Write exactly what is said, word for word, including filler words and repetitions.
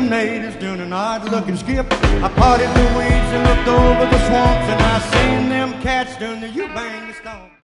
natives doing an odd-looking skip. I parted the weeds and looked over the swamps, and I seen them cats doing the you bang the stomp.